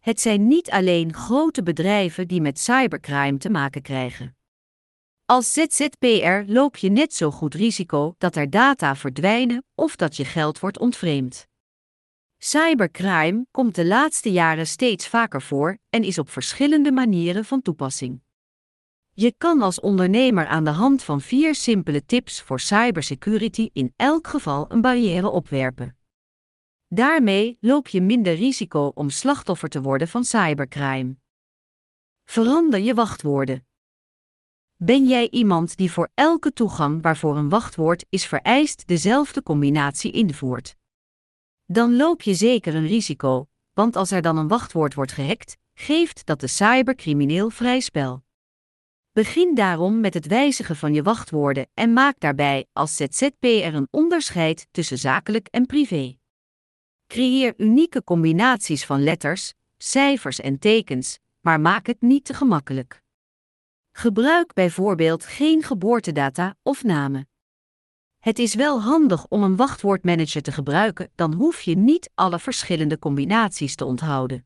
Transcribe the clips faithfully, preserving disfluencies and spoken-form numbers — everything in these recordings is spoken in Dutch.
Het zijn niet alleen grote bedrijven die met cybercrime te maken krijgen. Als Z Z P R loop je net zo goed risico dat er data verdwijnen of dat je geld wordt ontvreemd. Cybercrime komt de laatste jaren steeds vaker voor en is op verschillende manieren van toepassing. Je kan als ondernemer aan de hand van vier simpele tips voor cybersecurity in elk geval een barrière opwerpen. Daarmee loop je minder risico om slachtoffer te worden van cybercrime. Verander je wachtwoorden. Ben jij iemand die voor elke toegang waarvoor een wachtwoord is vereist dezelfde combinatie invoert? Dan loop je zeker een risico, want als er dan een wachtwoord wordt gehackt, geeft dat de cybercrimineel vrij spel. Begin daarom met het wijzigen van je wachtwoorden en maak daarbij als Z Z P R een onderscheid tussen zakelijk en privé. Creëer unieke combinaties van letters, cijfers en tekens, maar maak het niet te gemakkelijk. Gebruik bijvoorbeeld geen geboortedata of namen. Het is wel handig om een wachtwoordmanager te gebruiken, dan hoef je niet alle verschillende combinaties te onthouden.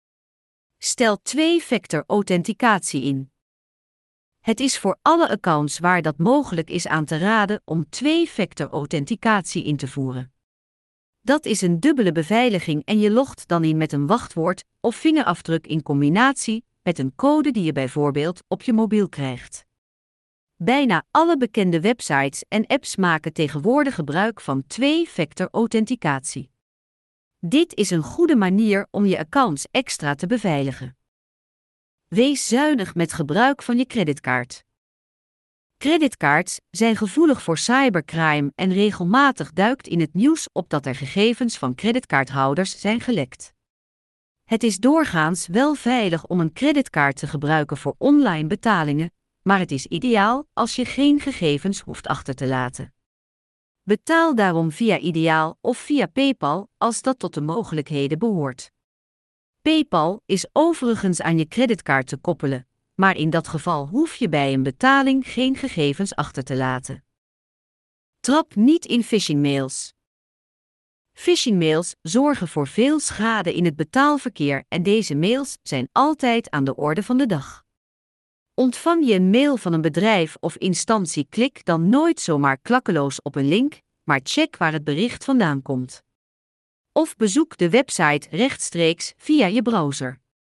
Stel twee-factor authenticatie in. Het is voor alle accounts waar dat mogelijk is aan te raden om twee-factor authenticatie in te voeren. Dat is een dubbele beveiliging en je logt dan in met een wachtwoord of vingerafdruk in combinatie met een code die je bijvoorbeeld op je mobiel krijgt. Bijna alle bekende websites en apps maken tegenwoordig gebruik van twee-factor authenticatie. Dit is een goede manier om je accounts extra te beveiligen. Wees zuinig met gebruik van je creditcard. Creditcards zijn gevoelig voor cybercrime en regelmatig duikt in het nieuws op dat er gegevens van creditcardhouders zijn gelekt. Het is doorgaans wel veilig om een creditcard te gebruiken voor online betalingen, maar het is ideaal als je geen gegevens hoeft achter te laten. Betaal daarom via Ideaal of via PayPal als dat tot de mogelijkheden behoort. PayPal is overigens aan je creditcard te koppelen, maar in dat geval hoef je bij een betaling geen gegevens achter te laten. Trap niet in phishingmails. Phishingmails zorgen voor veel schade in het betaalverkeer en deze mails zijn altijd aan de orde van de dag. Ontvang je een mail van een bedrijf of instantie, klik dan nooit zomaar klakkeloos op een link, maar check waar het bericht vandaan komt. Of bezoek de website rechtstreeks via je browser.